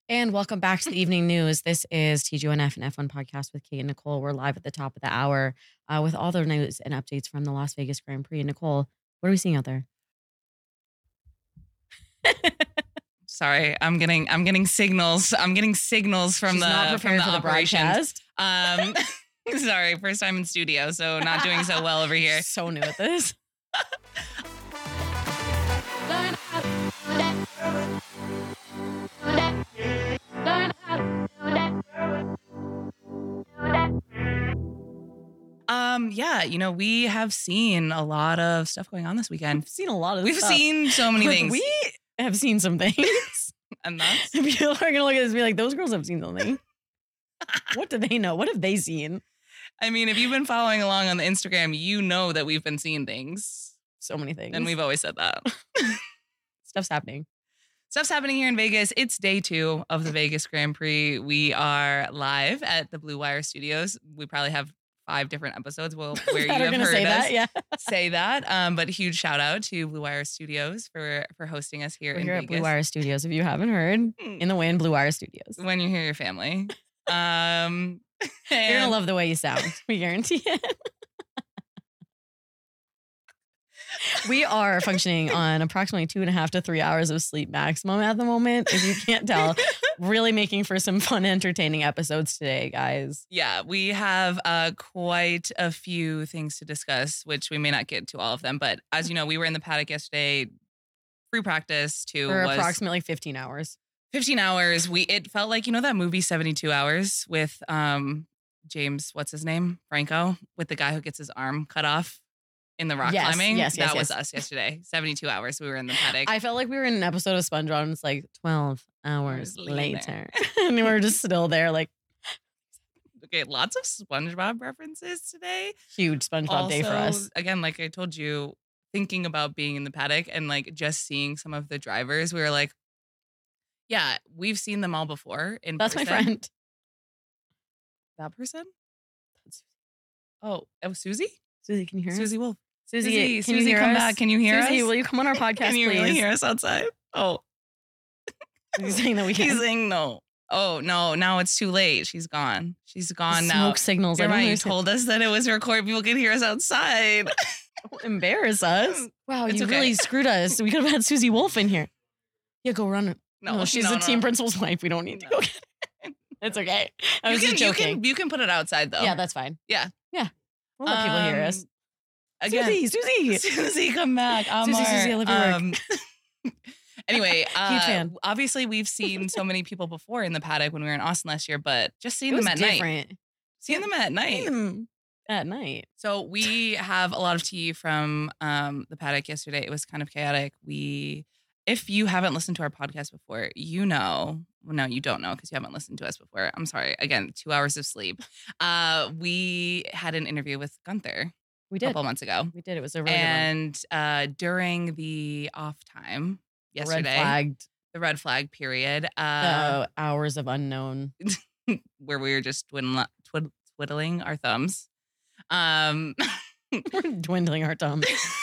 And welcome back to the evening news. This is TGNF and F1 podcast with Kate and Nicole. We're live at the top of the hour with all the news and updates from the Las Vegas Grand Prix. Nicole, what are we seeing out there? Sorry, I'm getting signals. I'm getting signals from She's not prepared for the operations. broadcast. Sorry, first time in studio, so not doing so well over here. So new at this. Yeah, we have seen a lot of stuff going on this weekend. We've seen a lot of We've stuff. seen so many things. We have seen some things. And that's People are going to look at this and be like, those girls have seen something. What do they know? What have they seen? I mean, if you've been following along on the Instagram, you know that we've been seeing things. So many things. And we've always said that. Stuff's happening. Stuff's happening here in Vegas. It's day 2 of the Vegas Grand Prix. We are live at the Blue Wire Studios. We probably have 5 different episodes where you have heard say us that, yeah. say that. But a huge shout out to Blue Wire Studios for hosting us here We're in here Vegas. at Blue Wire Studios. If you haven't heard, in the wind, Blue Wire Studios. When you hear your family. You're gonna love the way you sound. We guarantee it. We are functioning on approximately 2.5 to 3 hours of sleep maximum at the moment. If you can't tell, really making for some fun, entertaining episodes today, guys. Yeah, we have quite a few things to discuss, which we may not get to all of them. But as you know, we were in the paddock yesterday. Free practice For was approximately 15 hours. 15 hours. It felt like, that movie 72 Hours with James, what's his name? Franco, with the guy who gets his arm cut off in the rock climbing. Yes, that was us yesterday. 72 hours. We were in the paddock. I felt like we were in an episode of SpongeBob and it's like 12 hours later. And we were just still there like. Okay, lots of SpongeBob references today. Huge SpongeBob day for us. Again, like I told you, thinking about being in the paddock and like just seeing some of the drivers, we were like, yeah, we've seen them all before in That's person. my friend. That person? Oh, Susie? Susie, can you hear us? Susie Wolf. Susie, can you Susie, hear come us? back. Can you hear Susie, us? will you come on our podcast, Can you please? really hear us outside? Oh. He's saying that we can't. He's saying no. Oh, no. Now it's too late. She's gone. She's gone now. Smoke signals. You're right. You told us that it was recorded. People can hear us outside. Don't embarrass us. Wow, It's you okay. really screwed us. We could have had Susie Wolf in here. Yeah, go run it. No, she's the team principal's wife. We don't need to go get her. It's okay. I was just joking. You can put it outside, though. Yeah, that's fine. Yeah. Yeah. We'll let people hear us. Again, Susie, come back. Susie, I love your work. Anyway, Huge fan. Obviously, we've seen so many people before in the paddock when we were in Austin last year, but just seeing It was them at night. different. Seeing them at night. At night. So we have a lot of tea from the paddock yesterday. It was kind of chaotic. If you haven't listened to our podcast before, you know. Well, no, you don't know because you haven't listened to us before. I'm sorry. Again, 2 hours of sleep. We had an interview with Gunther. We did. A couple months ago. We did. It was a really good one. And during the off time yesterday, the red flag period, hours of unknown, where we were just twiddling our thumbs. We're dwindling our thumbs.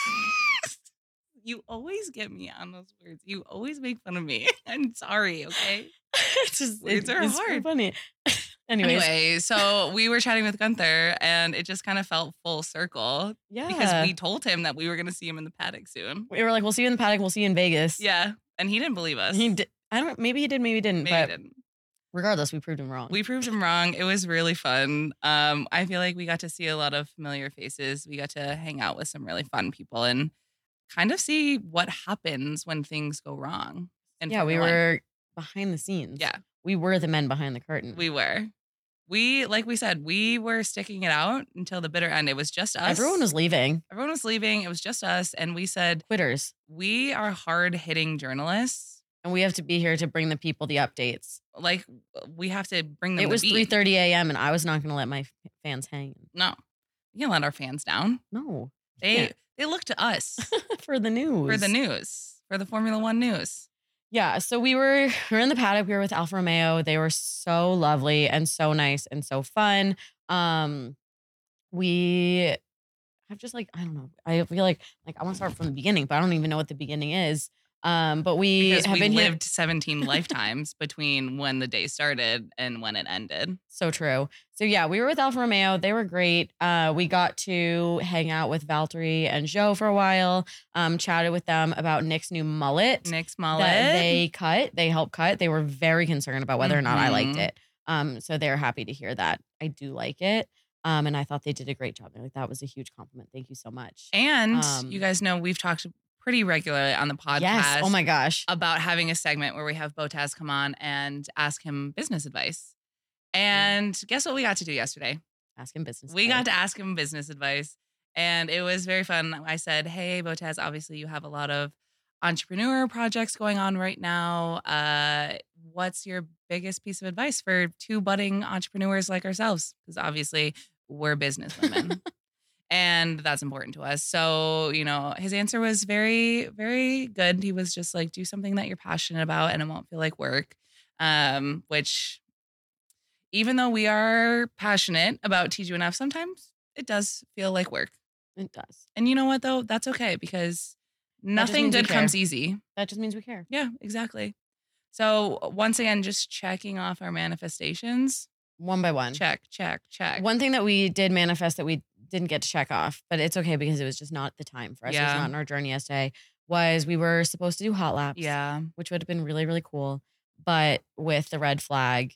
You always get me on those words. You always make fun of me. I'm sorry, okay? It's just Words are it's hard. funny. Anyway, so we were chatting with Gunther, and it just kind of felt full circle. Yeah. Because we told him that we were going to see him in the paddock soon. We were like, we'll see you in the paddock. We'll see you in Vegas. Yeah. And he didn't believe us. He did. Maybe he did, maybe he didn't. Maybe but he didn't. Regardless, we proved him wrong. We proved him wrong. It was really fun. I feel like we got to see a lot of familiar faces. We got to hang out with some really fun people and kind of see what happens when things go wrong. And yeah, we were behind the scenes. Yeah. We were the men behind the curtain. We were. Like we said, we were sticking it out until the bitter end. It was just us. Everyone was leaving. It was just us. And we said, quitters. We are hard-hitting journalists. And we have to be here to bring the people the updates. Like, we have to bring them It was 3:30 a.m. and I was not going to let my fans hang. No. We can't let our fans down. No. They look to us. For the news. For the Formula One news. Yeah, so we were in the paddock. We were with Alfa Romeo. They were so lovely and so nice and so fun. We have just like, I don't know. I feel like I want to start from the beginning, but I don't even know what the beginning is. But we Because have we been here. lived 17 lifetimes between when the day started and when it ended. So true. So yeah, we were with Alfa Romeo. They were great. We got to hang out with Valtteri and Joe for a while. Chatted with them about Nick's new mullet. Nick's mullet. That they helped cut. They were very concerned about whether or not I liked Mhm. it. So they're happy to hear that I do like it. And I thought they did a great job. They're like, that was a huge compliment. Thank you so much. And Um, you guys know we've talked pretty regularly on the podcast Yes. Oh my gosh. about having a segment where we have Bottas come on and ask him business advice. And guess what we got to do yesterday? Ask him business. We got advice. to ask him business advice. And it was very fun. I said, hey, Bottas, obviously you have a lot of entrepreneur projects going on right now. What's your biggest piece of advice for two budding entrepreneurs like ourselves? Because obviously we're business women. And that's important to us. So, his answer was very, very good. He was just like, do something that you're passionate about and it won't feel like work. Which, even though we are passionate about TG&F, sometimes it does feel like work. It does. And you know what, though? That's okay because nothing means we good comes care. easy. That just means we care. Yeah, exactly. So, once again, just checking off our manifestations. One by one. Check, check, check. One thing that we did manifest that we didn't get to check off, but it's okay because it was just not the time for us. It was Yeah. not in our journey yesterday. Was we were supposed to do hot laps. Yeah. Which would have been really, really cool. But with the red flag,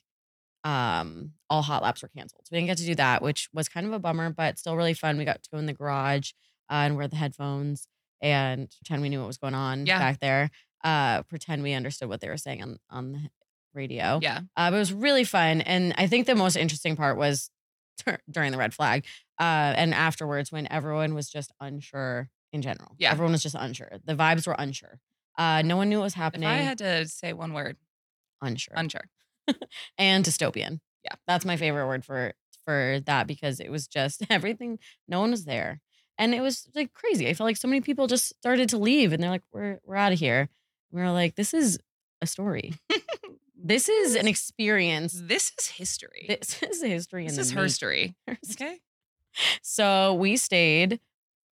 all hot laps were canceled. So we didn't get to do that, which was kind of a bummer, but still really fun. We got to go in the garage and wear the headphones and pretend we knew what was going on back there. Pretend we understood what they were saying on the radio. Yeah. But it was really fun. And I think the most interesting part was during the red flag and afterwards when everyone was just unsure in general. Yeah. Everyone was just unsure. The vibes were unsure. No one knew what was happening. If I had to say one word, unsure. And dystopian. Yeah. That's my favorite word for that because it was just everything. No one was there. And it was like crazy. I felt like so many people just started to leave and they're like, we're out of here. We were like, this is a story. This is an experience. This is history. This is a history. This is her story. Okay. So we stayed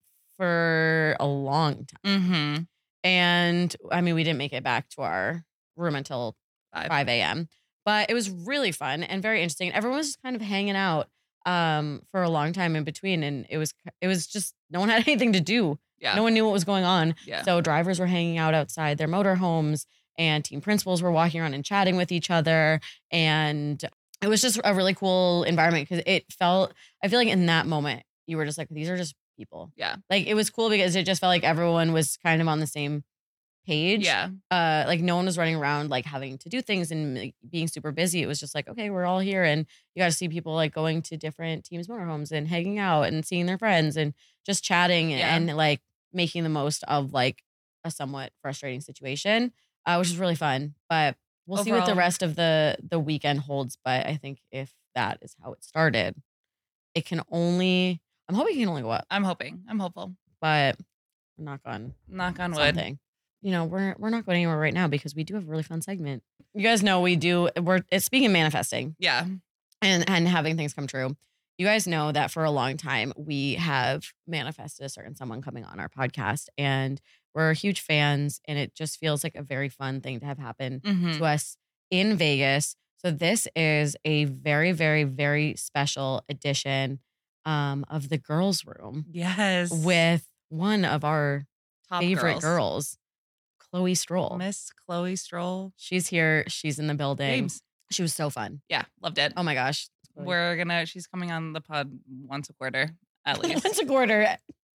for a long time. Mm-hmm. And I mean, we didn't make it back to our room until 5 a.m. But it was really fun and very interesting. Everyone was just kind of hanging out for a long time in between. And it was just, no one had anything to do. Yeah. No one knew what was going on. Yeah. So drivers were hanging out outside their motorhomes and team principals were walking around and chatting with each other. And it was just a really cool environment because I feel like in that moment, you were just like, these are just people. Yeah. Like it was cool because it just felt like everyone was kind of on the same page. Yeah. Like no one was running around like having to do things and like, being super busy. It was just like, okay, we're all here. And you got to see people like going to different teams' motorhomes and hanging out and seeing their friends and just chatting and like making the most of like a somewhat frustrating situation, which is really fun. But we'll see what the rest of the weekend holds. But I think if that is how it started, I'm hoping it can only go up. I'm hopeful. But knock on wood. Something. We're not going anywhere right now because we do have a really fun segment. You guys know it's speaking of manifesting. Yeah. And having things come true. You guys know that for a long time we have manifested a certain someone coming on our podcast and we're huge fans and it just feels like a very fun thing to have happen to us in Vegas. So this is a very, very, very special edition of the girls' room. Yes. With one of our top favorite girls, Chloe Stroll. Miss Chloe Stroll. She's here. She's in the building. James. She was so fun. Yeah, loved it. Oh my gosh. She's coming on the pod once a quarter, at least. Once a quarter.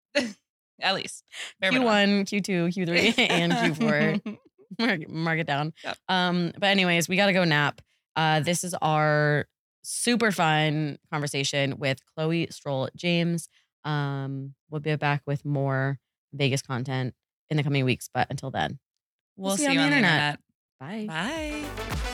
At least. Q1, Q2, Q3, and Q4. Mark it down. Yep. But anyways, we got to go nap. This is our super fun conversation with Chloe Stroll James. We'll be back with more Vegas content in the coming weeks. But until then, we'll see you on the internet. Bye. Bye.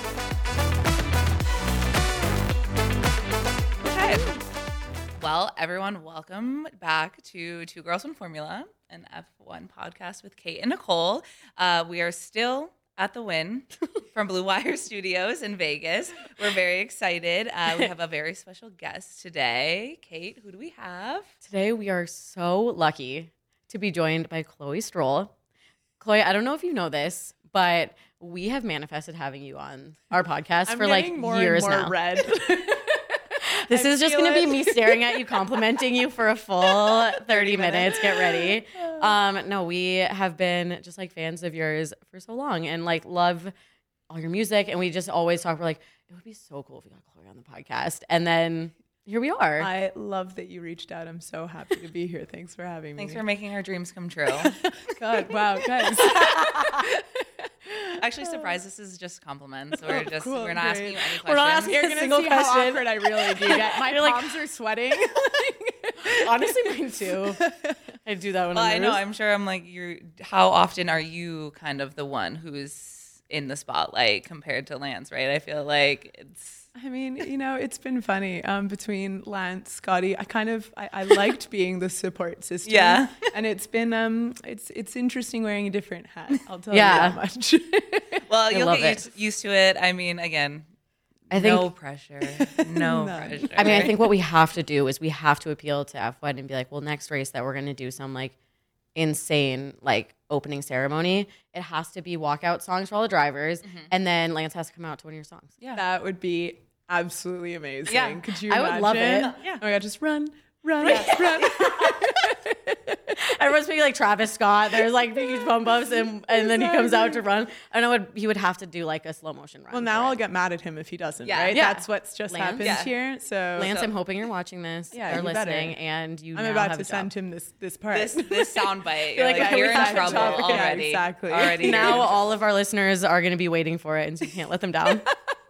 Okay. Well, everyone, welcome back to Two Girls, One Formula, an F1 podcast with Kate and Nicole. We are still at the Wynn from Blue Wire Studios in Vegas. We're very excited. We have a very special guest today. Kate, who do we have? Today, we are so lucky to be joined by Chloe Stroll. Chloe, I don't know if you know this, but we have manifested having you on our podcast for like years and more now. Red. This is just going to be me staring at you, complimenting you for a full 30 minutes. Get ready. No, we have been just like fans of yours for so long and like love all your music. And we just always talk. We're like, it would be so cool if we got Chloe on the podcast. And then here we are. I love that you reached out. I'm so happy to be here. Thanks for having me. Thanks for making our dreams come true. God, wow, guys. Actually, surprise, this is just compliments. We're just Cool, we're not asking great. you any questions. We're not asking You're a gonna single see how question. awkward I really do get. My You're like- palms are sweating. Honestly, mine too. I do that when Well, I'm I know. nervous. I'm sure. I'm like, how often are you kind of the one who's in the spotlight compared to Lance? Right? I feel like it's. I mean, it's been funny between Lance, Scotty. I liked being the support system. Yeah. And it's been it's interesting wearing a different hat. I'll tell Yeah. you that much. Well, you'll love get used to it. I mean, again, I think no pressure. No None. pressure. I mean, I think what we have to do is we have to appeal to F1 and be like, well, next race that we're going to do some like insane like opening ceremony. It has to be walkout songs for all the drivers. And then Lance has to come out to one of your songs. Yeah. That would be absolutely amazing. Yeah. Could you I imagine? would love it. Yeah. Oh my God, just run. Everyone's being like Travis Scott. There's like huge bump ups and then he comes out to run. I know he would have to do like a slow motion run. Well, now for I'll it. get mad at him if he doesn't, Yeah. right? Yeah. That's what's just Lance? happened Yeah. here. So Lance, I'm hoping you're watching this Yeah, or you better. listening and you I'm now about have to a job. send him this part. this soundbite. You're like, like, we you're in have a trouble job. Yeah, already. exactly. Already. Now all of our listeners are going to be waiting for it and so you can't let them down.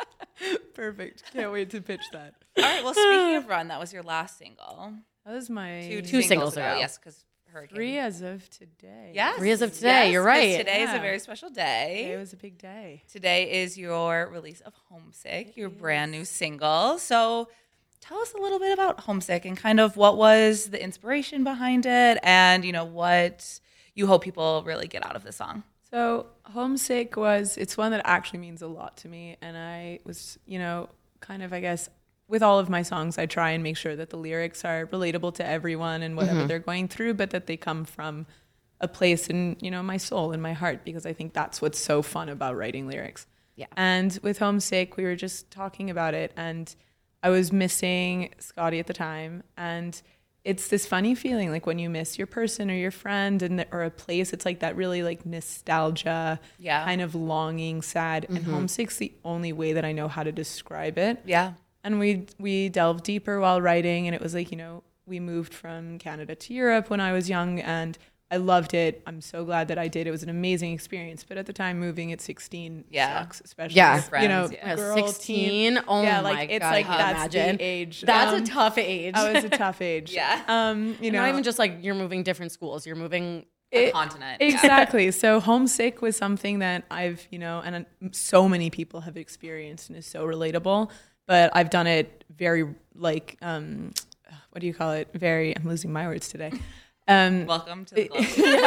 Perfect. Can't wait to pitch that. All right. Well, speaking of Run, that was your last single. That was my Two singles ago. Yes, because Hurricane. 3 as of today. Yes. 3 as of today, you're 'cause right. Today is a Yeah. very special Today day. was a big day. Today is your release of Homesick, your brand new single. So tell us a little bit about Homesick and kind of what was the inspiration behind it and, what you hope people really get out of the song. So Homesick it's one that actually means a lot to me. And I was, kind of, I guess, with all of my songs, I try and make sure that the lyrics are relatable to everyone and whatever they're going through, but that they come from a place in, my soul and my heart, because I think that's what's so fun about writing lyrics. Yeah. And with Homesick, we were just talking about it, and I was missing Scotty at the time. And it's this funny feeling, like when you miss your person or your friend or a place, it's like that really like nostalgia, Yeah. kind of longing, sad. And Homesick's the only way that I know how to describe it. Yeah. And we delved deeper while writing, and it was like, we moved from Canada to Europe when I was young, and I loved it. I'm so glad that I did. It was an amazing experience. But at the time, moving at 16 Yeah. sucks, especially Yeah. with, Friends, yeah. girl 16. teen. Oh yeah, my like it's God, like I can't that's imagine. the age. That's a tough age. Oh, it's a tough age. Yeah. Not even just like you're moving different schools. You're moving A continent. Yeah. Exactly. So Homesick was something that I've, and so many people have experienced and is so relatable. But I've done it very like, what do you call it? I'm losing my words today. Welcome to the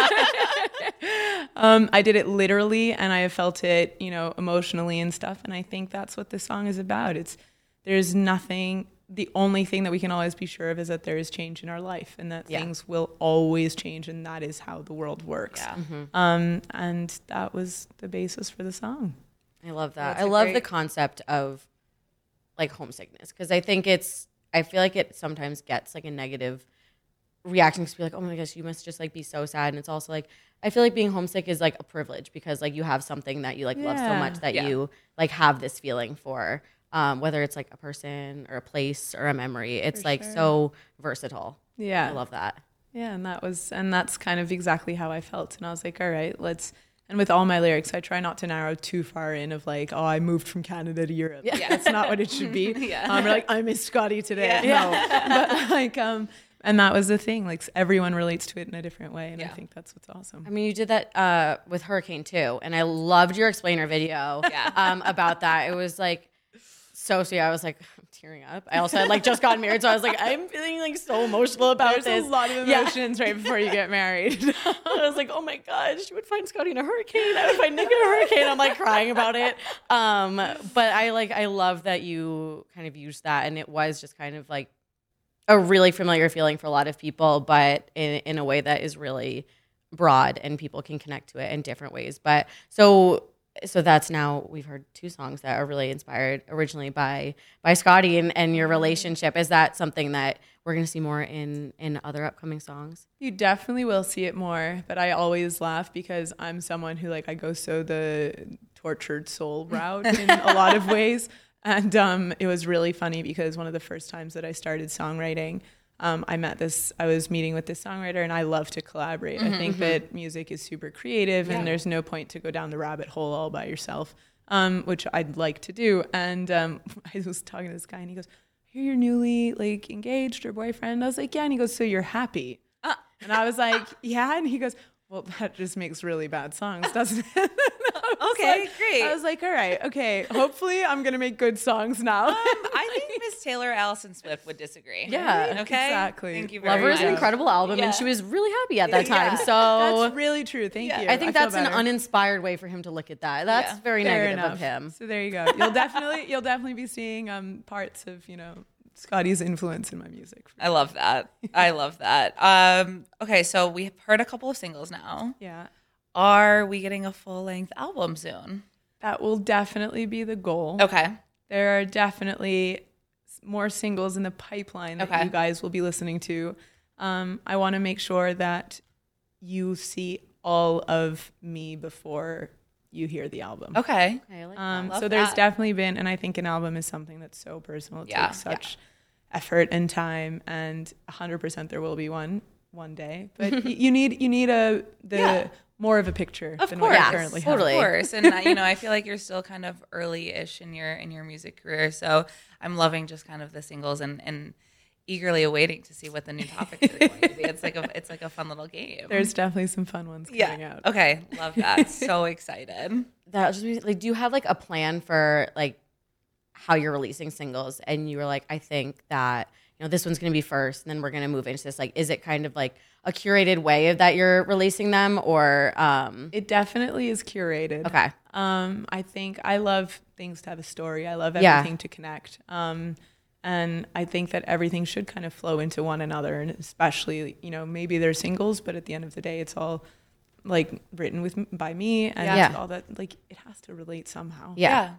club. I did it literally, and I have felt it, emotionally and stuff. And I think that's what this song is about. There's nothing. The only thing that we can always be sure of is that there is change in our life, and that things will always change, and that is how the world works. Yeah. And that was the basis for the song. I love that. That's I a love great- the concept of like homesickness because I feel like it sometimes gets like a negative reaction to be like, oh my gosh, you must just like be so sad. And it's also like, I feel like being homesick is like a privilege because like you have something that you like love so Yeah. much that Yeah. you like have this feeling for, whether it's like a person or a place or a memory. It's For like sure. so versatile. Yeah. I love that. Yeah, and that's kind of exactly how I felt. And I was like, all right, and with all my lyrics, I try not to narrow too far in of like, oh, I moved from Canada to Europe. Yeah. That's not what it should be. Yeah. We're like, I miss Scotty today. Yeah. No. But like, and that was the thing. Like everyone relates to it in a different way. And I Yeah. think that's what's awesome. I mean, you did that with Hurricane too, and I loved your explainer video about that. It was like so sweet. I was like, I'm tearing up. I also had like just gotten married, so I was like, I'm feeling like so emotional about There's this. a lot of Yeah. emotions right before you get married. I was like, oh my gosh, you would find Scotty in a hurricane. I would find Nick in a hurricane. I'm like crying about it. But I love that you kind of used that, and it was just kind of like a really familiar feeling for a lot of people, but in a way that is really broad and people can connect to it in different ways. But so that's now we've heard 2 songs that are really inspired originally by Scotty and your relationship. Is that something that we're going to see more in other upcoming songs? You definitely will see it more, but I always laugh because I'm someone who I go so the tortured soul route in a lot of ways. And it was really funny because one of the first times that I started songwriting, I was meeting with this songwriter, and I love to collaborate. I think that music is super creative and there's no point to go down the rabbit hole all by yourself, which I'd like to do. And I was talking to this guy and he goes, "I hear you're newly engaged or boyfriend." I was like, "Yeah." And he goes, "So you're happy?" And I was like, "Yeah." And he goes, "Well, that just makes really bad songs, doesn't it?" Okay, great. I was like, all right, okay. Hopefully I'm going to make good songs now. I think Miss Taylor Allison Swift would disagree. Yeah. Okay. Exactly. Thank you very Lover much. is an incredible album, and she was really happy at that time. So That's really true. Thank you. I think feel that's an better. uninspired way for him to look at that. That's very Fair negative enough. of him. So there you go. You'll definitely be seeing parts of, Scotty's influence in my music. I love that. I love that. Okay, so we've heard a couple of singles now. Yeah. Are we getting a full-length album soon? That will definitely be the goal. Okay. There are definitely more singles in the pipeline that you guys will be listening to. I want to make sure that you see all of me before you hear the album. Okay. Okay, I like that. So there's definitely been, and I think an album is something that's so personal. It takes such effort and time, and 100% there will be one day. But you need more of a picture than what you currently have. totally. Of course. And I feel like you're still kind of early-ish in your music career. So I'm loving just kind of the singles and eagerly awaiting to see what the new topics are going to be. It's like a fun little game. There's definitely some fun ones coming out. Okay. Love that. So excited. That was just do you have a plan for how you're releasing singles? And you were like, I think that this one's going to be first, and then we're going to move into this. Is it kind of a curated way of that you're releasing them, or It definitely is curated. Okay. I think I love things to have a story. I love everything to connect. And I think that everything should kind of flow into one another, and especially, maybe they're singles, but at the end of the day, it's all written by me, and all that, it has to relate somehow. Yeah.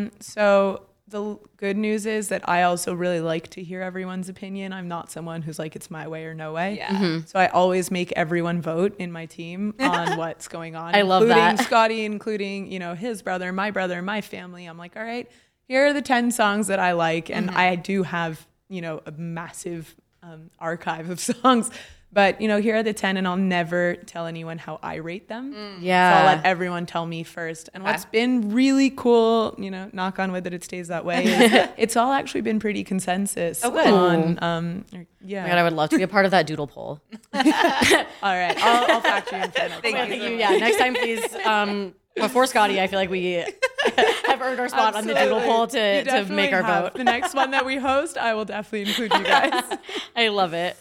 So the good news is that I also really like to hear everyone's opinion. I'm not someone who's it's my way or no way. Yeah. So I always make everyone vote in my team on what's going on. I love including that. Scotty, including, his brother, my family. I'm like, all right, here are the 10 songs that I like. And I do have, a massive archive of songs. But, here are the 10, and I'll never tell anyone how I rate them. Yeah. So I'll let everyone tell me first. And what's been really cool, knock on wood that it stays that way, is it's all actually been pretty consensus good. on, Oh my God, I would love to be a part of that doodle poll. All right, I'll factor you in for that. Thank you. Yeah, next time, please. Before Scotty, I feel like we have earned our spot on the doodle poll You to definitely make our have. vote. The next one that we host, I will definitely include you guys. I love it.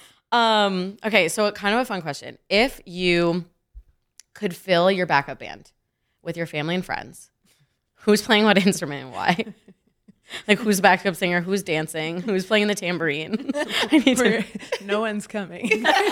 Okay, so kind of a fun question. If you could fill your backup band with your family and friends, who's playing what instrument and why? Who's the backup singer? Who's dancing? Who's playing the tambourine? I need to. No one's coming.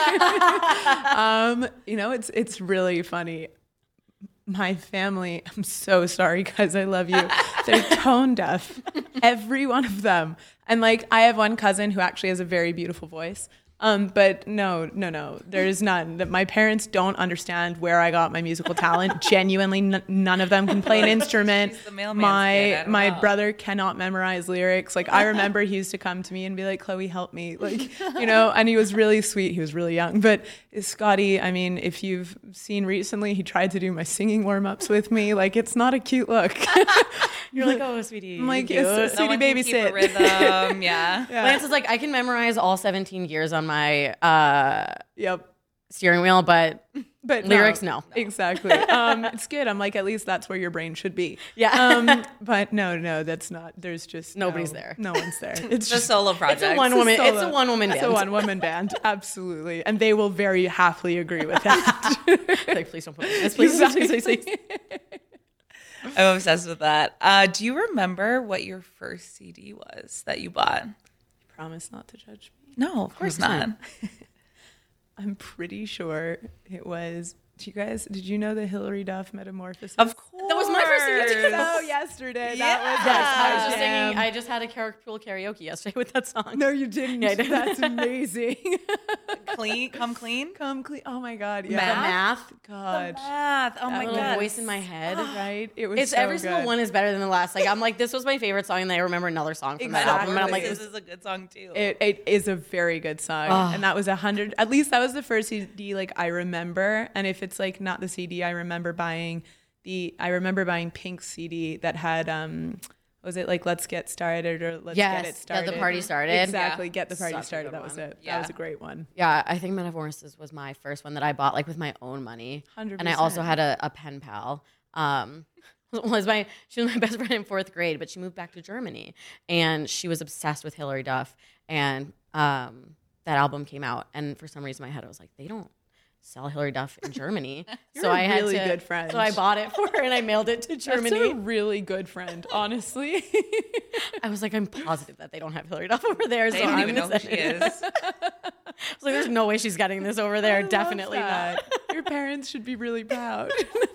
It's really funny. My family, I'm so sorry, guys. I love you. They're tone deaf. Every one of them. And I have one cousin who actually has a very beautiful voice. But no, there's none. That my parents don't understand where I got my musical talent. Genuinely, none of them can play an instrument. She's the mailman's kid. I don't My know. brother cannot memorize lyrics. I remember he used to come to me and be like, "Chloe, help me," and he was really sweet. He was really young. But Scotty, I mean, if you've seen recently, he tried to do my singing warm-ups with me. It's not a cute look. You're like, oh, sweetie. I'm like, cute. yes, sweetie, Someone baby, can keep a sit. rhythm. Yeah. Lance is like, I can memorize all 17 gears on my Yep. steering wheel, but But lyrics, no. Exactly. It's good. I'm like, at least that's where your brain should be. Yeah. But no, that's not. There's just Nobody's there. No one's there. It's The just solo project. It's a one-woman It's a band. one-woman band. Absolutely. And they will very happily agree with that. Like, please don't put me in this. Please. I'm obsessed with that. Do you remember what your first CD was that you bought? Promise not to judge me. No, of course not. I'm pretty sure it was Did you know the Hillary Duff Metamorphosis? Of course. That was my first thing. So yesterday. Yeah. That was Yes, I was my just jam. singing. I just had a pool karaoke yesterday with that song. No, you didn't. Yeah, I did. That's amazing. Clean. Come clean. Come clean. Oh my God. The Yeah. math. God. Math. Oh That my little god. voice in my head. Right? It was It's so every single good. one is better than the last. Like I'm like, this was my favorite song, and then I remember another song from that album, and I'm like, this is a good song too. It is a very good song, Oh. and that was 100. At least that was the first CD like I remember. And if it's like not the CD, I remember buying Pink's CD that had was it like Let's Get Started or Let's Yes, Get It Get Started? the Party started. Exactly, Yeah. Get the Party Such a Started. good That was one. it. Yeah. That was a great one. yeah, I think Metamorphosis was my first one that I bought like with my own money, 100%. and I also had a pen pal. She was my best friend in 4th grade, but she moved back to Germany, and she was obsessed with Hillary Duff, and that album came out, and for some reason in my head I was like, they don't sell Hillary Duff in Germany. You're a really good friend. So I bought it for her and I mailed it to That's Germany. a really good friend, honestly. I was like, I'm positive that they don't have Hillary Duff over there. They so don't I'm even know gonna who send she it. is. I was like, there's no way she's getting this over there. I love Definitely not. that. Your parents should be really proud.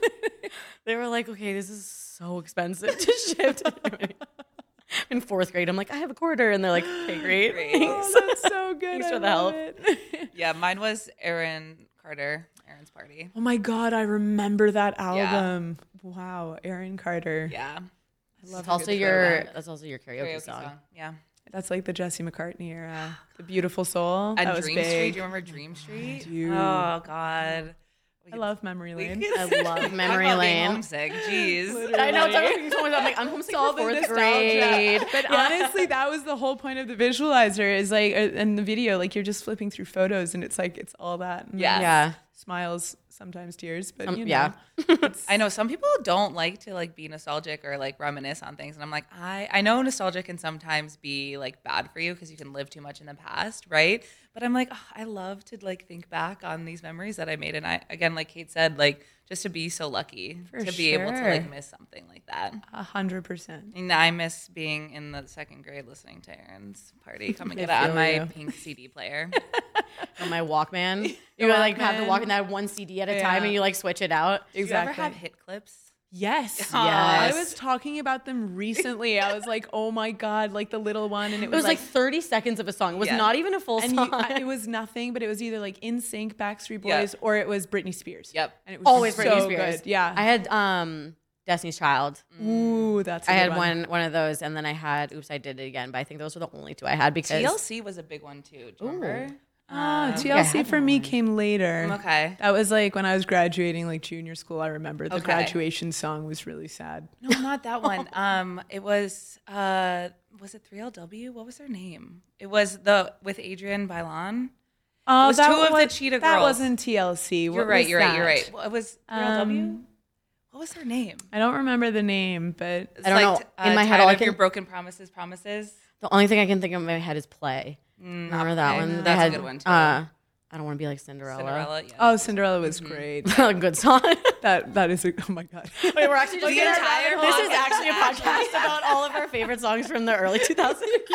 They were like, okay, this is so expensive to ship to Germany. In 4th grade, I'm like, I have a quarter. And they're like, okay, great. Great. Thanks. Oh, that's so good. Thanks I for the love help. it. Yeah, mine was Aaron Carter. Aaron's Party. Oh my God, I remember that album. Wow, Aaron Carter. Yeah. I love That's a also good your throwback. that's also your karaoke, song. Yeah. That's like the Jesse McCartney era. The Beautiful Soul. And that was Dream big. Street. Do you remember Dream Street? do. Oh God. I love Memory We Lane. could- I love Memory Talk about being Lane. homesick. Jeez. I know. I'm like, I'm homesick All for the 4th nostalgia. grade. But honestly, that was the whole point of the visualizer is like, and the video, like you're just flipping through photos and it's like, it's all that. And Yes. Yeah. Smiles, sometimes tears, but you know. Yeah. I know some people don't like to like be nostalgic or like reminisce on things, and I'm like, I know nostalgia can sometimes be like bad for you because you can live too much in the past, right? But I'm like, oh, I love to like think back on these memories that I made, and I again, like Kate said, like just to be so lucky For to be able to like sure. miss something like that. 100%. And I miss being in the 2nd grade listening to Aaron's Party, coming I it on feel my you. pink CD player. On my Walkman. The You like have to Walkman. walk in that one CD at a time Yeah. and you like switch it out. Do you ever have hit clips? Yes. Yes. I was talking about them recently. I was like, oh my God, like the little one. And It was like 30 seconds of a song. It was Yeah. not even a full and song. it was nothing, but it was either like NSYNC, Backstreet Yeah. Boys, or it was Britney Spears. Yep. And it was Always so Britney Spears. good. Yeah. I had Destiny's Child. Ooh, that's a I good had one of those, and then I had Oops, I Did It Again. But I think those were the only two I had because TLC was a big one too. Do you remember? Ah, I TLC had for me one. came later. Okay. That was like when I was graduating, like junior school. I remember the Okay. graduation song was really sad. No, not that one. It was it 3LW? What was their name? It was with Adrienne Bailon. Oh, was two of the Cheetah That Girls. wasn't TLC. You're What right. was You're right. that? You're right. Well, it was 3LW. Um, What was their name? I don't remember the name, but It's I don't know. In my head, Tired all I of your can- broken promises. the only thing I can think of in my head is Play. Remember that okay. one? They That's a had, good one, too. I don't want to be like Cinderella. Cinderella. Yeah. oh, Cinderella was great. Good song. That is. Oh my God. Wait, we're actually just The entire This is podcast actually a podcast about all of our favorite songs from the early 2000s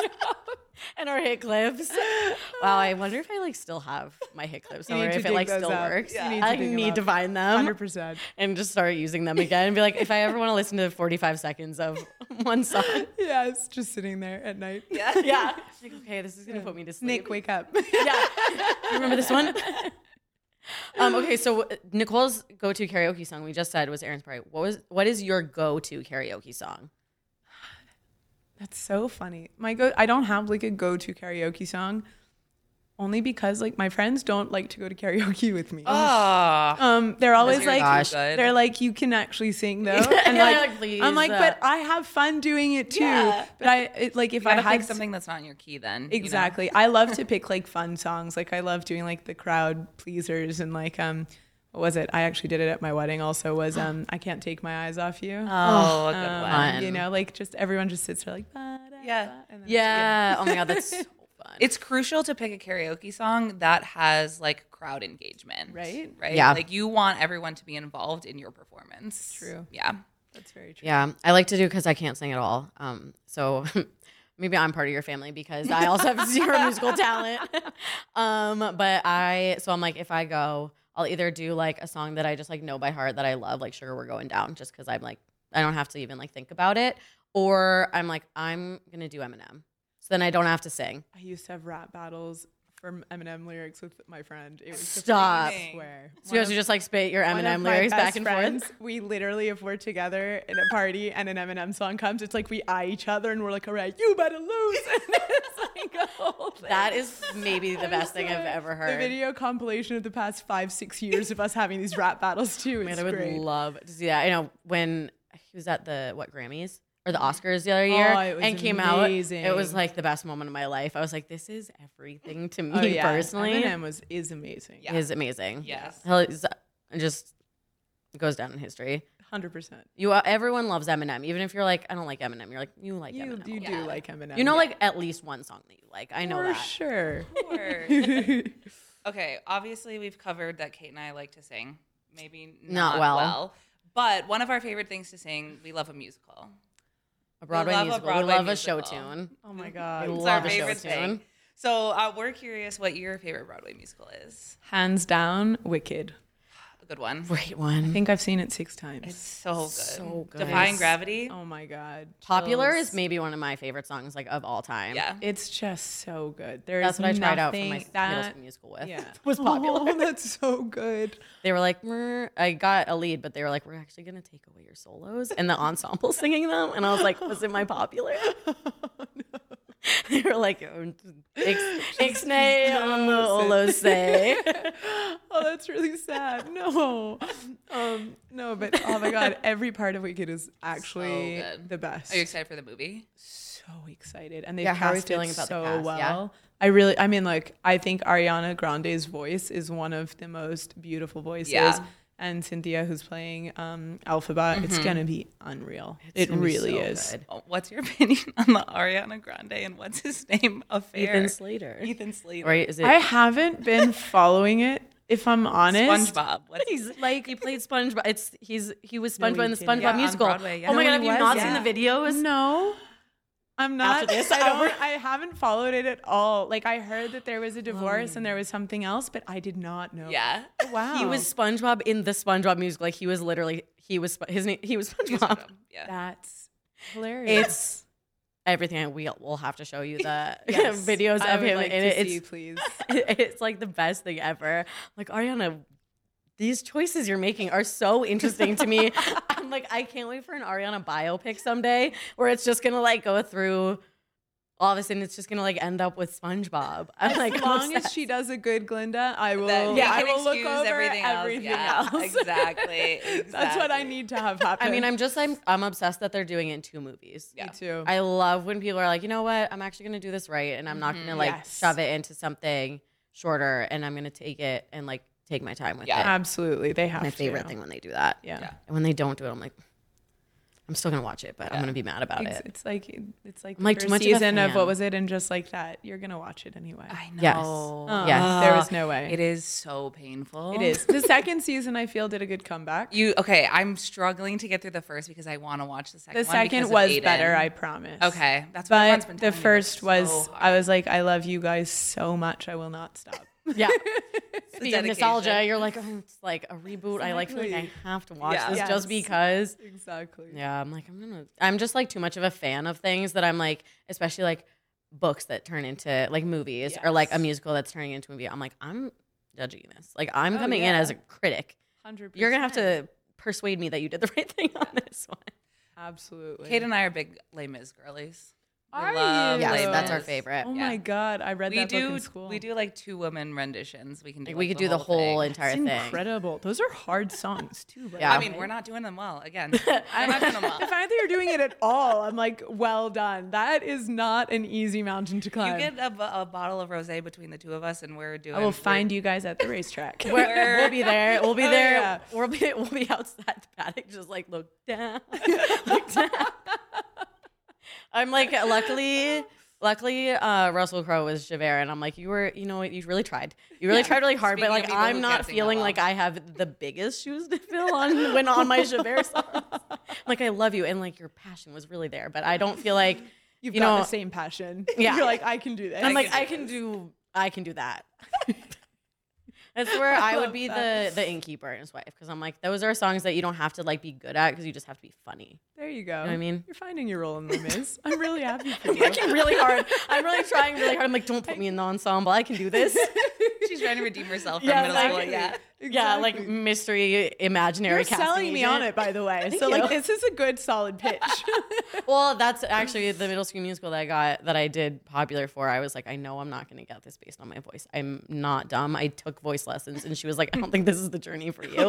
and our hit clips. Wow, I wonder if I like still have my hit clips You or need to if it dig like those still up. works. You I need to like, dig 'em need up. to find them 100%. and just start using them again and be like, if I ever want to listen to 45 seconds of one song. Yeah, it's just sitting there at night. Yeah. Yeah. Like, okay, this is gonna put me to sleep. Nick, wake up. Yeah. You remember this one? Okay, so Nicole's go-to karaoke song we just said was Aaron's Party. What is your go-to karaoke song? That's so funny. I don't have like a go-to karaoke song, only because like my friends don't like to go to karaoke with me. Oh. They're always you're like, gosh. good. they're like, you can actually sing though, and Yeah, like, like, please, I'm like, but I have fun doing it too. Yeah. But if You I gotta had pick something that's not in your key, then you know? exactly, I love to pick like fun songs. Like I love doing like the crowd pleasers and like what was it? I actually did it at my wedding. Also was I Can't Take My Eyes Off You. Oh, a good one. fun. You know, like just everyone just sits there like, ba-da-ba, Yeah. and then- Yeah. Oh my god, that's so fun. It's crucial to pick a karaoke song that has like crowd engagement, Right? Right. Yeah. Like you want everyone to be involved in your performance. True. Yeah. That's very true. Yeah, I like to do because I can't sing at all. So maybe I'm part of your family because I also have zero musical talent. But I'm like, if I go, I'll either do like a song that I just like know by heart that I love, like Sugar We're Going Down, just because I'm like, I don't have to even like think about it. Or I'm like, I'm going to do Eminem. So then I don't have to sing. I used to have rap battles from Eminem lyrics with my friend. It was Stop. I swear. So you guys just like spit your One of Eminem my lyrics best back and friends, forth? We literally, if we're together in a party and an Eminem song comes, it's like we eye each other and we're like, all right, you better lose. And it's like a whole thing. That is maybe the best thing I've ever The heard. video compilation of the past 5-6 years of us having these rap battles too. Man, It's I would great. love to see that. I know when he was at the Grammys or the Oscars the other year it was and came amazing. out. It was like the best moment of my life. I was like, this is everything to me Oh, yeah. personally. Eminem is amazing. Yeah. Is amazing. Yes. He's just goes down in history. 100%. Everyone loves Eminem, even if you're like, I don't like Eminem. You're like, you like You Eminem. do like Eminem. You know, like at least one song that you like. I know For that. sure. Okay, obviously we've covered that Kate and I like to sing. Maybe Not not, well. well. But one of our favorite things to sing, we love a musical. A Broadway love a musical. Broadway we love musical. a show tune. Oh my We God. It's love our a show favorite thing. tune. So we're curious what your favorite Broadway musical is. Hands down, Wicked. A good one. Great I one. think I've seen it 6 times. It's so good. So good. Defying Gravity. Oh my God. Popular Chills. is maybe one of my favorite songs like of all time. Yeah. It's just so good. There's That's what I tried out for my nothing middle school musical with. Yeah. Was popular. Oh, that's so good. They were like, I got a lead, but they were like, we're actually going to take away your solos and the ensemble singing them. And I was like, was it my popular? They were like, Ixnay on the Olos say. Oh, that's really sad. No. No, but oh my God, every part of Wicked is actually So good. the best. Are you excited for the movie? So excited. And they've Yeah, how are you cast feeling it about the so cast? well. Yeah. I mean, like, I think Ariana Grande's voice is one of the most beautiful voices. Yeah. And Cynthia, who's playing Alphabet, it's going to be unreal. It gonna be really so is. good. Oh, what's your opinion on the Ariana Grande and what's his name affair? Ethan Slater. Ethan Slater. Or is it? I haven't been following it, if I'm honest. SpongeBob. What's He's like, he played SpongeBob. He was No, SpongeBob he in the didn't. SpongeBob Yeah, on musical. Broadway, yeah. Oh my No, God, have he you was, not yeah. seen the videos? No. I'm not. After this, I haven't followed it at all. Like, I heard that there was a divorce and there was something else, but I did not know. Yeah. Wow. He was SpongeBob in the SpongeBob musical. Like he was literally, he was SpongeBob. Yeah. That's hilarious. It's everything. We'll have to show you the Yes. videos I of would him. like and to it's see, please. it's like the best thing ever. Like, Ariana, these choices you're making are so interesting to me. I'm like, I can't wait for an Ariana biopic someday where it's just gonna like go through all of a sudden it's just gonna like end up with SpongeBob. I'm like, As long as she does a good Glinda, I will. Then Yeah, I you can will look excuse over everything else. everything Yeah, else. exactly. That's what I need to have happen. I mean, I'm obsessed that they're doing it in 2 movies. Yeah. Me too. I love when people are like, you know what, I'm actually gonna do this right, and I'm not gonna like Yes. shove it into something shorter, and I'm gonna take it and like take my time with Yeah. it. Absolutely, they have My to. favorite thing when they do that. Yeah. Yeah. And when they don't do it, I'm like, I'm still gonna watch it, but I'm gonna be mad about it. It's like I'm like the too first much of a season of fan. what was it, and just like that, you're gonna watch it anyway. I know. Yes. Oh, there was no way. It is so painful. It is. The second season, I feel, did a good comeback. Okay, I'm struggling to get through the first because I want to watch the second The one. second because of was Aiden. better, I promise. Okay, that's what everyone's been But the telling me, first but it's was, so I hard. was like, I love you guys so much, I will not stop. Yeah. The Speaking of dedication. nostalgia, you're like, oh, it's like a reboot. I like feel like I Exactly. have to watch Yeah. this Yes. just because. Exactly. Yeah, I'm just like too much of a fan of things that I'm like, especially like books that turn into like movies or like a Yes. musical that's turning into a movie. I'm like, I'm judging this. Like I'm Oh, coming in yeah. as a critic. 100%. You're gonna have to persuade me that you did the right thing on this one. Absolutely. Kate and I are big Les Mis girlies. We Are love you? Yes, Les that's our Mis. favorite. Oh Yeah. my God, I read We that book do. in school. We do like 2 women renditions. We can do. Like, we like, could do the whole thing. entire It's thing. incredible. Those are hard songs too. Right? Yeah. I mean, we're not doing them well. Again, I'm not doing them well. The fact that you're doing it at all, I'm like, well done. That is not an easy mountain to You climb. get a bottle of rosé between the 2 of us, and we're doing. I will find you guys at the racetrack. We'll be there. We'll be Oh, there. yeah. We'll be outside the paddock, just like look down, look down. I'm like, luckily, Russell Crowe was Javert, and I'm like, you really tried. You really tried really hard, Speaking but of like, people who I'm can't not sing feeling that like well. I have the biggest shoes to fill on my Javert songs. Like, I love you, and like your passion was really there, but I don't feel like You've you got know. the same passion. Yeah. You're like, I can do this. I'm like, can I can do that. That's where I would love be that. the innkeeper and his wife, because I'm like, those are songs that you don't have to like be good at, because you just have to be funny. There you go. You know what I mean? You're finding your role in Les Mis. I'm really happy for I'm you. working really hard. I'm really trying really hard. I'm like, don't put me in the ensemble. I can do this. She's trying to redeem herself from Yeah, middle like- school. Yeah. Yeah, like mystery imaginary You're casting selling me agent. on it, by the way. Thank So you. like, this is a good, solid pitch. Well, that's actually the middle school musical that I did popular for. I was like, I know I'm not going to get this based on my voice. I'm not dumb. I took voice lessons, and she was like, I don't think this is the journey for you.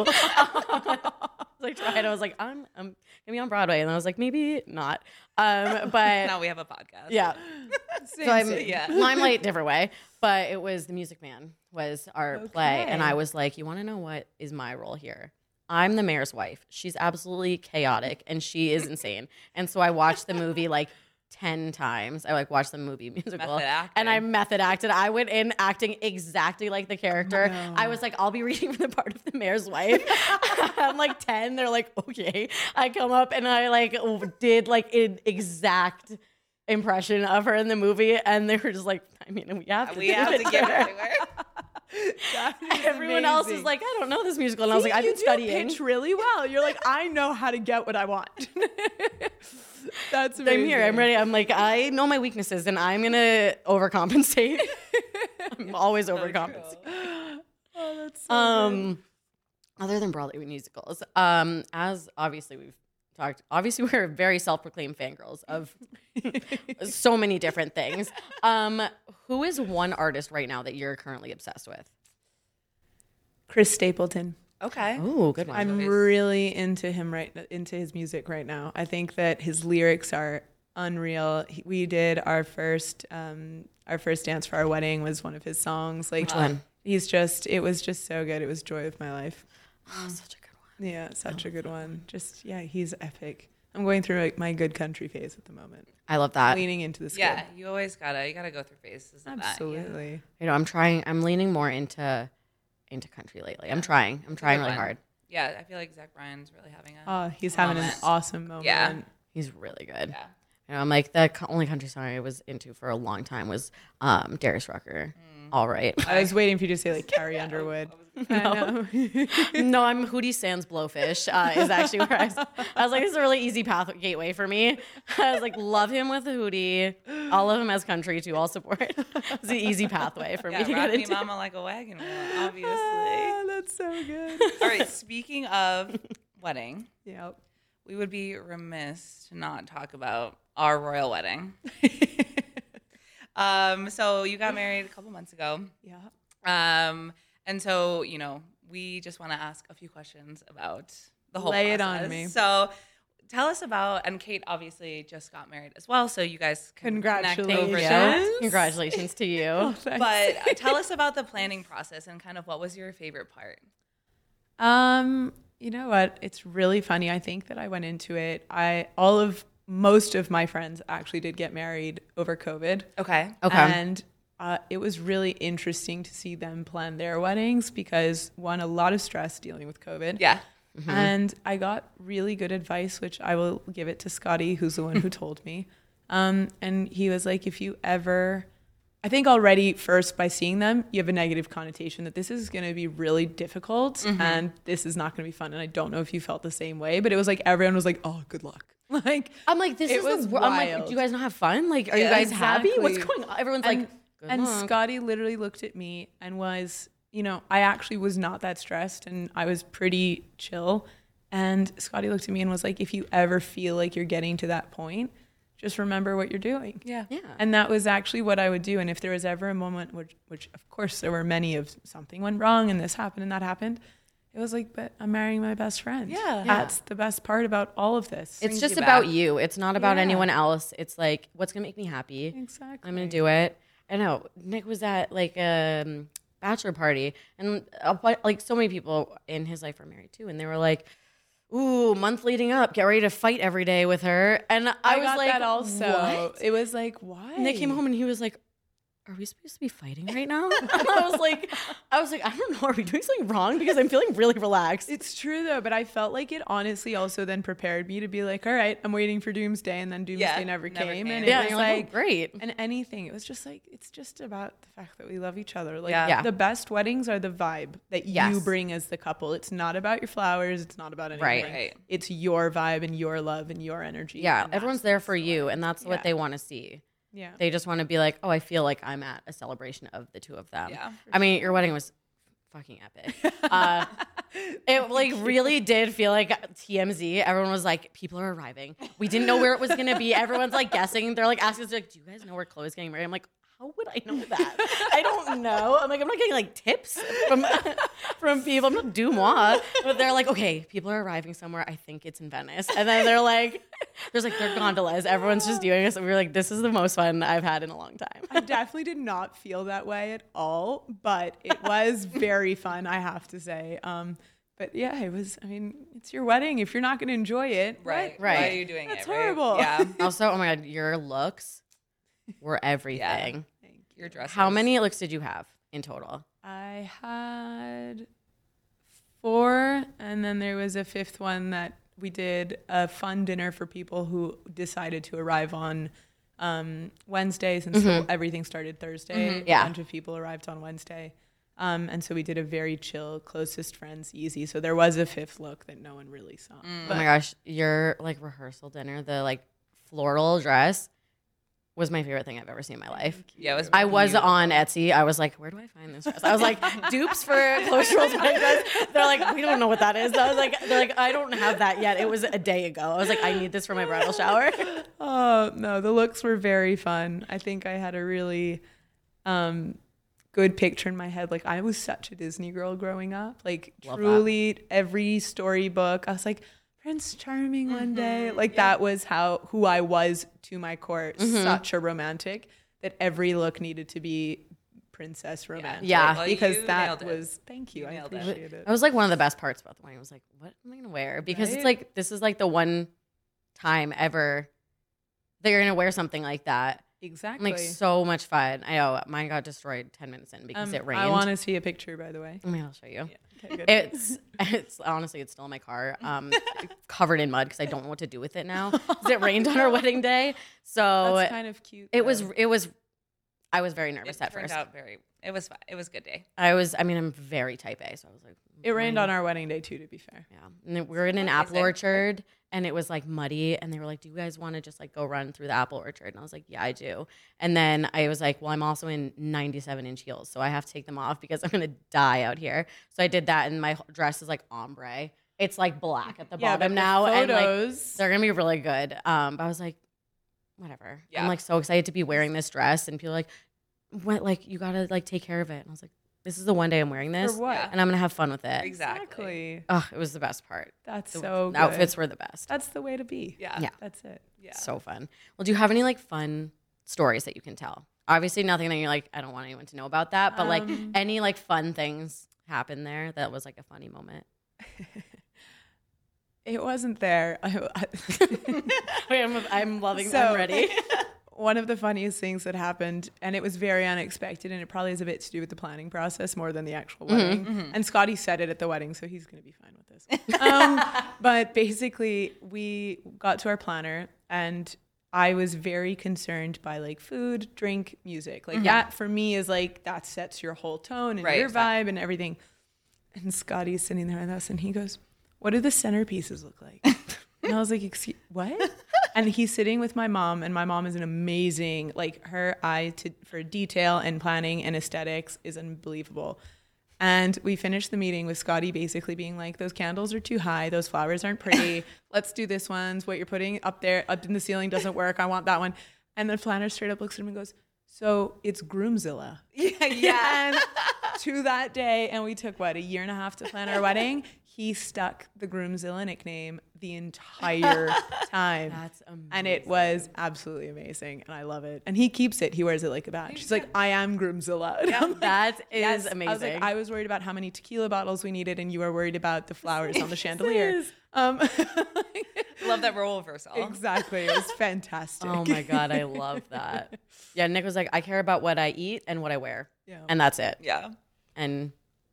I tried. I was like, I'm gonna be on Broadway, and I was like, maybe not. But Now we have a podcast. yeah. So I'm yeah. Limelight different way, but it was The Music Man was our play, and Okay. I was like, you want to know what is my role here? I'm the mayor's wife. She's absolutely chaotic, and she is insane. And so I watched the movie like 10 times. I like watched the movie musical, Method acting. and I method acted. I went in acting exactly like the character. No. I was like, I'll be reading for the part of the mayor's wife. I'm like 10. They're like, okay. I come up and I like did like an exact impression of her in the movie, and they were just like, I mean, we have to, We do have it to get here. everywhere. That is Everyone else is amazing. like, I don't know this musical, and I was See, like, I've you been do studying. pitch really well. You're like, I know how to get what I want. That's amazing. I'm here. I'm ready. I'm like, I know my weaknesses, and I'm gonna overcompensate. I'm always overcompensating. Oh, that's so good. Other than Broadway musicals, as obviously we've talked, obviously we're very self-proclaimed fangirls of so many different things. Who is one artist right now that you're currently obsessed with? Chris Stapleton. Okay. Oh, good one. I'm really into into his music right now. I think that his lyrics are unreal. We did our first dance for our wedding was one of his songs. Like, Which one? it was just so good. It was Joy of My Life. Oh, such a good one. Yeah, such a good one. Just, yeah, he's epic. I'm going through like my good country phase at the moment. I love that. Leaning into this. Yeah, you always gotta go through phases. Of Absolutely. You know, I'm leaning more into country lately. I'm trying really one. hard. Yeah, I feel like Zach Bryan's really having a. Oh, he's having an moment. awesome moment. Yeah. He's really good. Yeah. You know, I'm like the only country song I was into for a long time was Darius Rucker. All right. I was waiting for you to say like Carrie Underwood. I know. No, I'm Hootie Sans Blowfish is actually where I was like, this is a really easy path gateway for me. I was like, love him with Hootie. I'll love him as country too. I'll support. It's an easy pathway for me Yeah, to rock get me into. mama like a wagon wheel, obviously. Ah, that's so good. All right, speaking of wedding, Yep. we would be remiss to not talk about our royal wedding. So you got married a couple months ago. Yeah. And so, you know, we just want to ask a few questions about the whole Lay it process. on me. So tell us about, and Kate obviously just got married as well, so you guys can connect over Congratulations. that. Yes. Congratulations to you. Oh, thanks. But tell us about the planning process and kind of what was your favorite part? You know what? It's really funny. I think that I went into it. Most of my friends actually did get married over COVID. Okay. Okay. And it was really interesting to see them plan their weddings because one, a lot of stress dealing with COVID. Yeah. And I got really good advice, which I will give it to Scotty, who's the one who told me. And he was like, if you ever, I think already first by seeing them, you have a negative connotation that this is going to be really difficult and this is not going to be fun. And I don't know if you felt the same way, but it was like everyone was like, oh, good luck. Like, I'm like, this It is was I'm like, wild. do you guys not have fun? Like, are you Yeah, guys happy? What's exactly. going on? Everyone's and, like, good and luck. Scotty literally looked at me and was, you know, I actually was not that stressed and I was pretty chill. And Scotty looked at me and was like, if you ever feel like you're getting to that point, just remember what you're doing. Yeah. Yeah. And that was actually what I would do. And if there was ever a moment, which of course there were many of something went wrong and this happened and that happened, it was like, but I'm marrying my best friend. Yeah. That's the best part about all of this. It's brings just you about back. you. It's not about Yeah. anyone else. It's like, what's gonna make me happy? Exactly. I'm gonna do it. I know Nick was at like a bachelor party, and like so many people in his life are married too, and they were like, "Ooh, month leading up, get ready to fight every day with her." And I was got like, that also. "What?" It was like, why? And they came home, and he was like, are we supposed to be fighting right now? I was like, I don't know. Are we doing something wrong? Because I'm feeling really relaxed. It's true though, but I felt like it honestly also then prepared me to be like, all right, I'm waiting for Doomsday, and then Doomsday never came. And it was you're like, oh, great. And anything. It was just like, it's just about the fact that we love each other. Like the best weddings are the vibe that you bring as the couple. It's not about your flowers. It's not about anything. Right. It's your vibe and your love and your energy. Yeah. Everyone's there for you. And that's what they want to see. Yeah. They just want to be like, oh, I feel like I'm at a celebration of the two of them. Yeah. I mean, your wedding was fucking epic. It like really did feel like TMZ. Everyone was like, people are arriving. We didn't know where it was going to be. Everyone's like guessing. They're like asking us, like, do you guys know where Chloe's getting married? I'm like, how would I know that? I don't know. I'm like, I'm not getting like tips from people. I'm not Dumois. But they're like, okay, people are arriving somewhere. I think it's in Venice. And then they're like, there's like their gondolas. Everyone's just doing this. And we were like, this is the most fun I've had in a long time. I definitely did not feel that way at all, but it was very fun, I have to say. But yeah, it was, I mean, it's your wedding. If you're not going to enjoy it, right. what? Why are you doing That's it? horrible. Right? Yeah. Also, oh my God, your looks were everything. Thank you. Your dresses. How many looks did you have in total? I had 4, and then there was a 5th one that we did a fun dinner for people who decided to arrive on Wednesdays, and so everything started Thursday. Yeah. A bunch of people arrived on Wednesday. And so we did a very chill, closest friends, easy. So there was a 5th look that no one really saw. Oh my gosh, your like rehearsal dinner, the like floral dress was my favorite thing I've ever seen in my life. Yeah, it was. I was beautiful. on Etsy. I was like, where do I find this dress? I was like, dupes for Close Girls wedding dress. They're like, we don't know what that is. I was like, they're like, I don't have that yet. It was a day ago. I was like, I need this for my bridal shower. Oh, no, the looks were very fun. I think I had a really good picture in my head. Like, I was such a Disney girl growing up. Like, Love truly, every storybook, I was like, Prince Charming one day. Like, that was who I was to my core. Such a romantic that every look needed to be princess romantic. Yeah. Well, Because you that nailed it. was, thank you. I nailed it. appreciate it. That was like one of the best parts about the wedding. I was like, what am I going to wear? Because it's Right? like, this is like the one time ever that you're going to wear something like that. Exactly. Like so much fun. I know mine got destroyed 10 minutes in because it rained. I want to see a picture, by the way. I mean, I'll show you. Okay, good. It's honestly, it's still in my car, covered in mud because I don't know what to do with it now. 'Cause it rained on our wedding day, so That's kind of cute. it though. was. I was very nervous It at turned first. out very. It was fun. It was a good day. I mean, I'm very type A, so I was like, It rained on our wedding day too, to be fair. yeah. And then we were in an apple Amazing. orchard, and it was like muddy, and they were like, "Do you guys want to just like go run through the apple orchard?" And I was like, "Yeah, I do." And then I was like, "Well, I'm also in 97-inch heels, so I have to take them off because I'm gonna die out here." So I did that, and my dress is like ombre. It's like black at the Yeah, bottom but the now, and like photos. they're gonna be really good. But I was like, whatever. Yeah. I'm like so excited to be wearing this dress, and people are like, what? Like you gotta like take care of it. And I was like, this is the one day I'm wearing this, For what? Yeah. and I'm gonna have fun with it. Exactly. Oh, it was the best part. That's The so good. outfits were the best. That's the way to be. Yeah. Yeah. That's it. Yeah. So fun. Well, do you have any like fun stories that you can tell? Obviously, nothing that you're like, I don't want anyone to know about that, but like any like fun things happen there that was like a funny moment. It wasn't there. Wait, I'm loving. So- I'm ready. One of the funniest things that happened, and it was very unexpected, and it probably has a bit to do with the planning process more than the actual wedding. And Scotty said it at the wedding, so he's going to be fine with this. But basically, we got to our planner, and I was very concerned by like food, drink, music. Like that for me is like that sets your whole tone and Right, your exactly. vibe and everything. And Scotty's sitting there with us, and he goes, "What do the centerpieces look like?" And I was like, "Excuse what?" And he's sitting with my mom, and my mom is an amazing, like her eye for detail and planning and aesthetics is unbelievable. And we finished the meeting with Scotty basically being like, those candles are too high. Those flowers aren't pretty. Let's do this one. What you're putting up there, up in the ceiling doesn't work. I want that one. And the planner straight up looks at him and goes, "So it's Groomzilla." Yeah. And to that day, and we took what, a year and a half to plan our wedding. He stuck the Groomzilla nickname the entire time. That's amazing. And it was absolutely amazing. And I love it. And he keeps it. He wears it like a badge. He's like, "I am Groomzilla." And I'm like, That is "Yes." amazing. I was like, I was worried about how many tequila bottles we needed, and you were worried about the flowers on the chandelier. Like, Love that role reversal. Exactly. It was fantastic. Oh my God, I love that. Yeah, Nick was like, I care about what I eat and what I wear. Yeah. And that's it. Yeah. And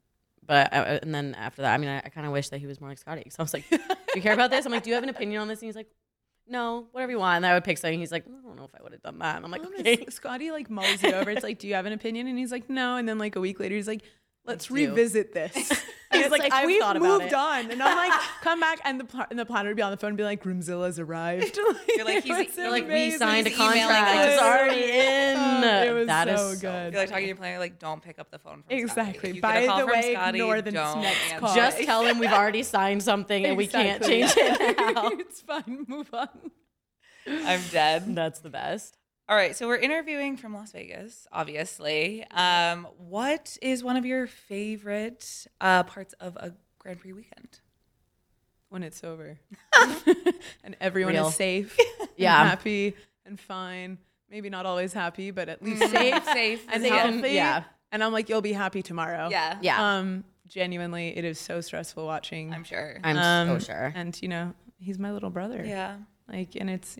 then after that, I mean, I kind of wish that he was more like Scotty. So I was like, do you care about this? I'm like, do you have an opinion on this? And he's like, no, whatever you want. And I would pick something. He's like, I don't know if I would have done that. And I'm like, okay. Scotty like mulls it over. It's like, do you have an opinion? And he's like, no. And then like a week later, he's like, let's revisit this. And He's it's like, like, I've we've thought about moved it. on. And I'm like, come back. And the planner would be on the phone and be like, Groomzilla's arrived. You're like, You're like, we amazing. signed a He's emailing contract. us. It's already in. It was That is so so good. You're like talking to your planner, like, don't pick up the phone from Scotty. Exactly. You By get a call the from way, Scotty, ignore the don't next answer. call. Just tell him we've already signed something and we can't change it now. It's fine. Move on. I'm dead. That's the best. All right, so we're interviewing from Las Vegas, obviously. What is one of your favorite parts of a Grand Prix weekend? When it's over. And everyone Real. is safe. Yeah. And happy and fine. Maybe not always happy, but at least safe Safe. and Yeah. healthy. Yeah. And I'm like, you'll be happy tomorrow. Yeah. Yeah. Genuinely, it is so stressful watching. I'm sure. I'm so sure. And he's my little brother. Yeah. Like, and it's,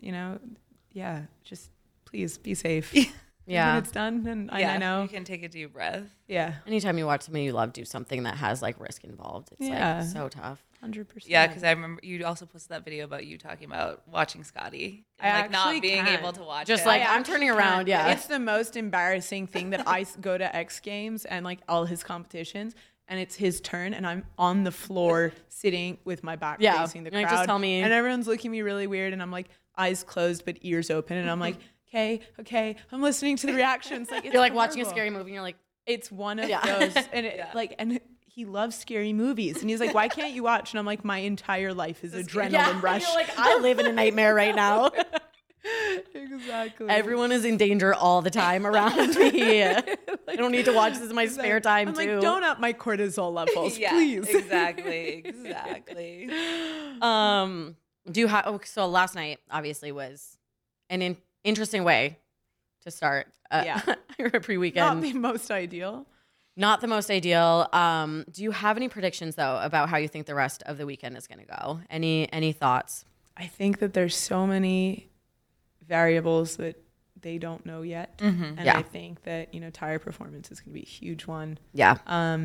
just please be safe. Yeah. When it's done, and Yeah, I know. you can take a deep breath. Yeah. Anytime you watch somebody you love do something that has like risk involved, it's Yeah. like so tough. 100%. Yeah, because I remember you also posted that video about you talking about watching Scotty. And I like not actually being can. able to watch Just it. like, I I'm actually turning can't. around, yeah. It's the most embarrassing thing that I go to X Games and like all his competitions, and it's his turn, and I'm on the floor sitting with my back Yeah. facing the You're crowd. like, just tell me. And everyone's looking at me really weird, and I'm like eyes closed but ears open, and I'm like, okay, I'm listening to the reactions. Like, it's You're like watching a horrible. scary movie and you're like, It's one of Yeah. those, and and he loves scary movies, and he's like, why can't you watch? And I'm like, my entire life is adrenaline rush. You're like, I live in a nightmare right now. Exactly. Everyone is in danger all the time around me. I don't need to watch this in my spare time I'm too. like, don't up my cortisol levels, yeah, please. Exactly. Do you have? So last night obviously was an interesting way to start. Yeah. your Not pre-weekend. the most ideal. Not the most ideal. Do you have any predictions though about how you think the rest of the weekend is going to go? Any thoughts? I think that there's so many variables that they don't know yet. And Yeah. I think that, tire performance is going to be a huge one. Yeah.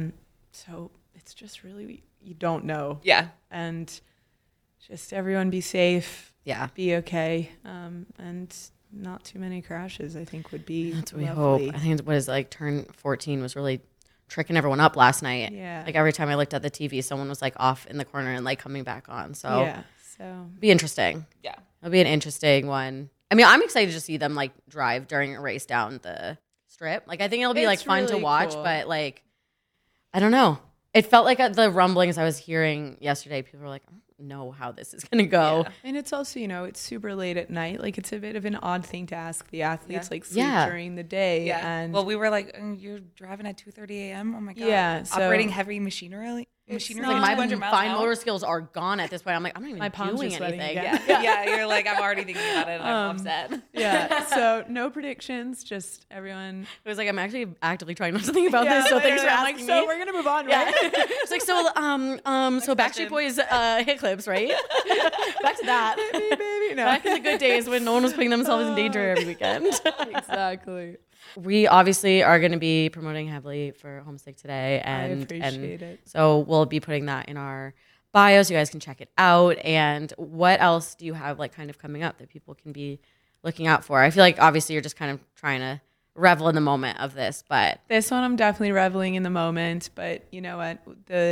So it's just really, you don't know. Yeah. And just everyone be safe, Yeah. be okay. And not too many crashes, I think would be That's what we lovely. hope. I think it was like turn 14 was really tricking everyone up last night. Yeah. Like every time I looked at the TV, someone was like off in the corner and like coming back on. So Yeah. So be interesting. Yeah. It'll be an interesting one. I mean, I'm excited to see them like drive during a race down the strip. Like I think it'll be like It's fun to really watch, cool. but like I don't know. It felt like the rumblings I was hearing yesterday. People were like, I don't know how this is gonna go. Yeah. And it's also, it's super late at night. Like, it's a bit of an odd thing to ask the athletes, Yeah. like, sleep Yeah. during the day. Yeah. And Well, we were like, you're driving at 2:30 a.m. Oh my god. Yeah, so- Operating heavy machinery. It's It's not- like my 200 miles fine an hour? motor skills are gone at this point. I'm like, I'm not even My palms are doing sweating anything. again. Yeah. You're like, I'm already thinking about it and I'm upset. yeah. So no predictions, just everyone. It was like I'm actually actively trying not to think about this. So thanks for literally, I'm asking like, me. so we're going to move on, Yeah. right? It's like so so question. Backstreet Boys hit clips, right? Back to that. Baby, no. Back in the good days when no one was putting themselves in danger every weekend. Exactly. We obviously are going to be promoting heavily for Homesick today, and I appreciate it. So we'll be putting that in our bio so you guys can check it out. And what else do you have like kind of coming up that people can be looking out for? I feel like obviously you're just kind of trying to revel in the moment of this, but This one I'm definitely reveling in the moment, but you know what?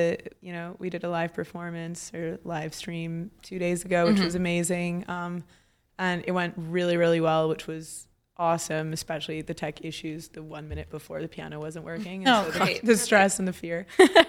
We did a live performance or live stream 2 days ago, which was amazing. And it went really, really well, which was awesome, especially the tech issues the 1 minute before the piano wasn't working. And Oh, so great. the stress and the fear.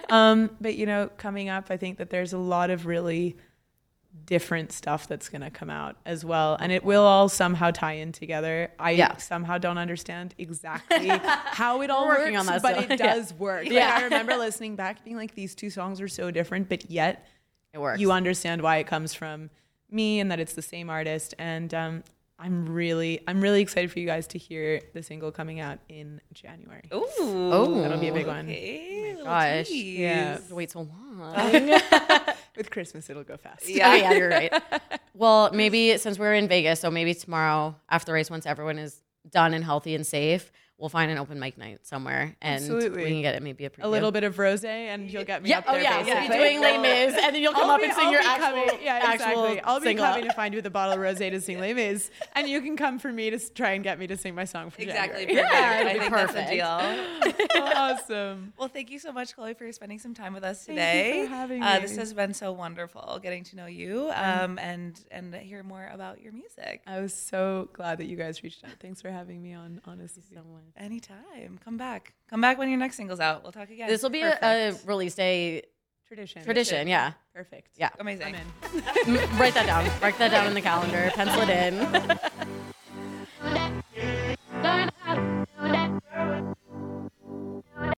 But coming up, I think that there's a lot of really different stuff that's going to come out as well, and it will all somehow tie in together. I somehow don't understand exactly how it all We're works, working on that but still. it does work. Like, Yeah. I remember listening back being like, these two songs are so different, but yet it works. you understand why it comes from me and that it's the same artist. And I'm really excited for you guys to hear the single coming out in January. Ooh. Oh. That'll be a big one. Okay. Oh my gosh. Yeah. Wait so long. With Christmas, it'll go fast. Yeah, yeah, you're right. Well, maybe since we're in Vegas, so maybe tomorrow after the race, once everyone is done and healthy and safe, we'll find an open mic night somewhere, and Absolutely. we can get it maybe a preview. A little bit of rosé, and you'll get me Yeah. up Oh there. yeah. We'll be basically. doing Les Mis, and then you'll come up and sing your actual. exactly. I'll be single. coming to find you with a bottle of rosé to sing Les Mis, and you can come for me to try and get me to sing my song for Exactly. January. Perfect. Yeah, it'll I be think that's a deal. Awesome. Well, thank you so much, Chloe, for spending some time with us Thank today. you for having me. This has been so wonderful getting to know you and hear more about your music. I was so glad that you guys reached out. Thanks for having me on, honestly. So much. Anytime. Come back. Come back when your next single's out. We'll talk again. This will be a release day Tradition. Yeah. Perfect. Yeah. Amazing. I'm in. Write that down. Write that down in the calendar. Pencil it in.